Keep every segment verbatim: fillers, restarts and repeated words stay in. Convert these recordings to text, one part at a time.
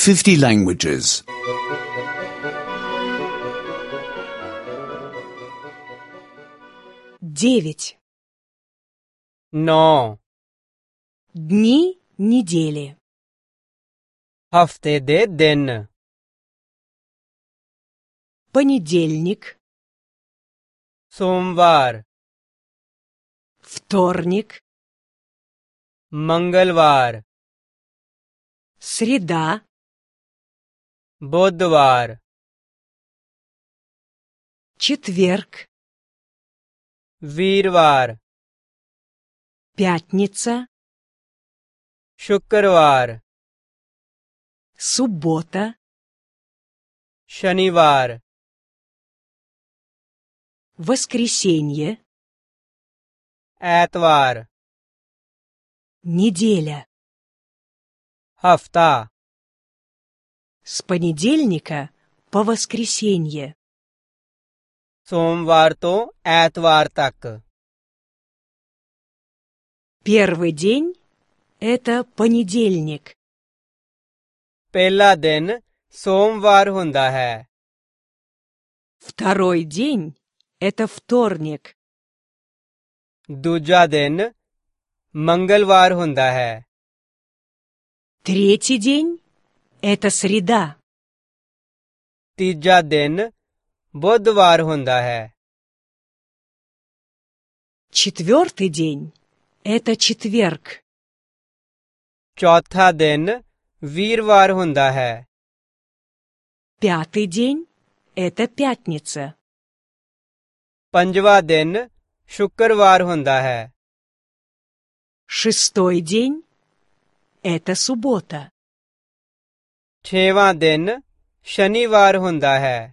fifty languages. Девять. नौ Дни недели. हफ्ते दे दिन Понедельник, सोमवार вторник, मंगलवार среда, बुधवार четверг, वीरवार пятница, शुक्रवार суббота, शनिवार воскресенье, ऐतवार неделя. हफ्ता С понедельника по воскресенье. सोमवार तो ऐतवार तक Первый день – это понедельник. पहला दिन सोमवार हुंदा है Второй день – это вторник. दूजा दिन मंगलवार हुंदा है Третий день – это среда. तीजा दिन बुधवार हुंदा है Четвертый день – это четверг. चौथा दिन वीरवार हुंदा है Пятый день – это пятница. पंजवा दिन शुक्रवार हुंदा है Шестой день – это суббота. छेवां दिन शनिवार हुंदा है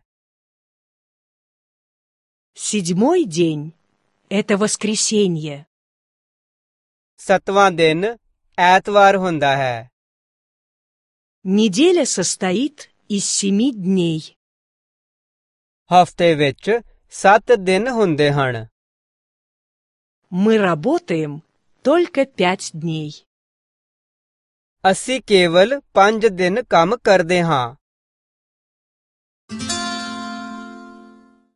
Седьмой день – это воскресенье. सतवां दिन ऐतवार हुंदा है Неделя состоит из семи дней. हफ्ते विच सत्त दिन हुंदे हन Мы работаем только пять дней. ਅਸੀਂ ਕੇਵਲ ਪੰਜ ਦਿਨ ਕੰਮ ਕਰਦੇ ਹਾਂ